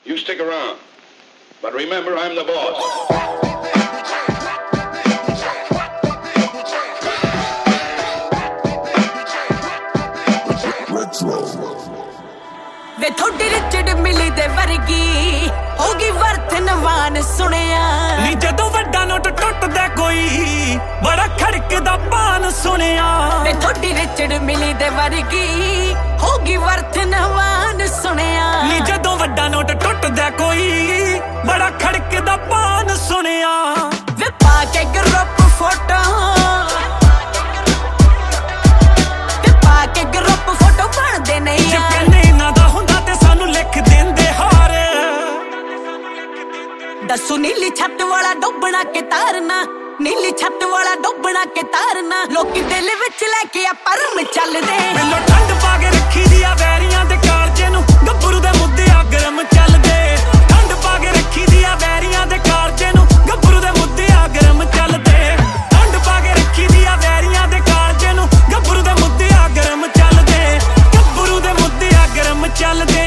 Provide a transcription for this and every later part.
You stick around. But remember, I'm the boss. वे थोड़ी रिचड़ मिली दे वर्गी होगी वर्तनवान सुनिया नी जदों वड्डा नोट टुटदा कोई बड़ा खड़कदा पान सुनिया वे थोड़ी रिचड़ मिली दे वर्गी होगी वर्तनवान सुनिया नी जदों वड्डा नोट टुटदा कोई बड़ा खड़कदा पान सुनिया वे पाके ग्रुप फोटो वे पाके ग्रुप फोटो बनदे नहीं दसू नीली छत वाला डोबना के तारना नीली छत वाला डोबना के तारना लोकी दिल विच लेके आ परम चल दे मैनू ठंड पा के रखी दी आ वैरियां दे कालजे नू गब्बरू दे मुद्दे आ गरम चल दे ठंड पा के रखी दी आ वैरियां दे कालजे नू गब्बरू दे मुद्दे आ गरम चल दे ठंड पा के रखी दी आ वैरियां दे कालजे नू गब्बरू दे मुद्दे आ गरम चल दे गब्बरू दे मुद्दे आ गरम चल दे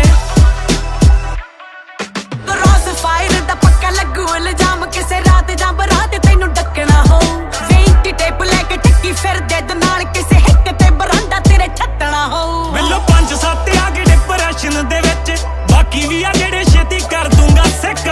इल्जाम किसे रात जां बरात तैनू डकना हो वेंटी टेप लेके टक्की फिर दे नाल किसे हिक ते बरांडा तेरे छटना हो मिलो 5-7 आ गए डिप्रेशन दे विच बाकी भी आ जेड़े छेती कर दूंगा सिक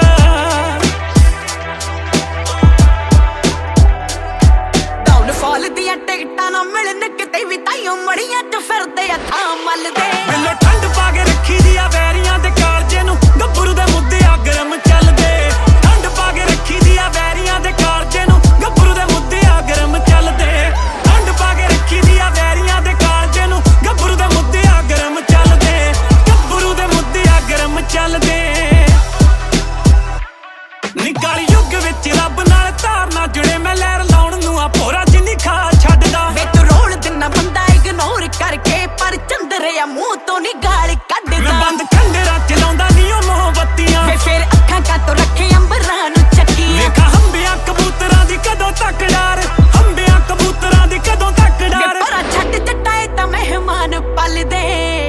डाउनफॉल दियां टिकटां ना मिलन किते भी ताइयों मड़ियां च फिरदे आ थां मलदे मिलो ठंड पा के रखी दी आ वैरियां दे कालजे नू गब्बरू दे मुद्दे आ गरम चलदे मुंह तो नहीं गाल कड्डदा बंद खंडरा चलाउंदा नी ओ मोहब्बतियां वे फिर अखां कातों रखे अंबरां नू चक्कियां वेखा हंबियां कबूतरां दी कदों तक डार हंबियां कबूतरां दी कदों तक डार परा छड्ड जटाए तां मेहमान पलदे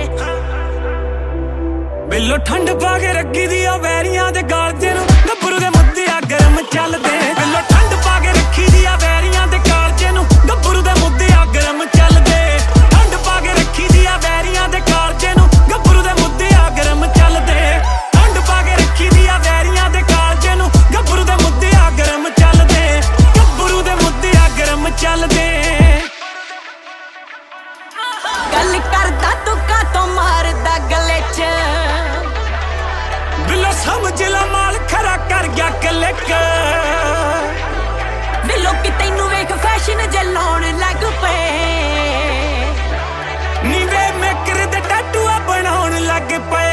बिल्लो ठंड पा के रखी दी आ वैरियां दे गालजे नू गब्बरू दे मुद्दे आ गरम चलदे बिल्लो ठंड पा के रखी दी आ वैरियां दे गालजे नू गब्बरू दे मुद्दे आ गरम चलदे ठंड पा के रखी दी आ वैरियां दे कालजे नू गब्बरू दे मुद्दे आ गरम चलदे ठंड पा के रखी दी आ वैरियां दे कालजे नू गब्बरू दे मुद्दे आ गरम चलदे गब्बरू दे मुद्दे आ गरम चलदे गल करदा तू कातों मारदा गले च बिल्लो समझ ला माल खरा कर गया क्लिक बिल्लो कि तैनू वेख फैशन जे लाउण लग पे नीवे मेकर दे टैटूआ बनाउण लग पे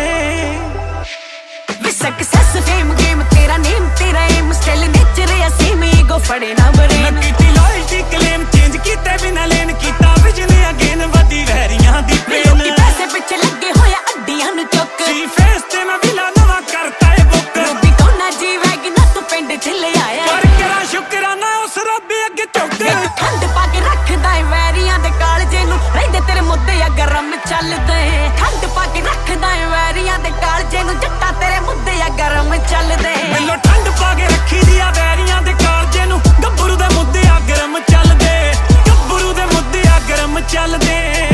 सक्सेस फेम गेम तेरा नेम तेरा एम स्टाइल नेचर या सेम ईगो फड़े ना बरे कीती लॉयल्टी क्लेम चेंज कीते बिना लेन कीता विजन अगेन वदी वैरियां दी पेन पैसे पिछे लगे होया अड्डियां नू चुक सी फेस ते मैं विला नवा करता है बुक रूबी कोना जी वैग ना तू पिंड च ले आया कर करा शुकराना उस रब अगे चुक ठंड पा के रखदा है वैरियां दे कालजे नू रहंदे तेरे मुद्दे आ गरम चलदे ठंड पा के रखदा है वैरियां दे कालजे नू जट्टा तेरे मुद्दे आ गरम चलदे मिलो ठंड पा के रखी दी आ वैरियां दे कालजे नू गब्बरू दे मुद्दे आ गरम चलदे गब्बरू दे मुद्दे आ गरम चलदे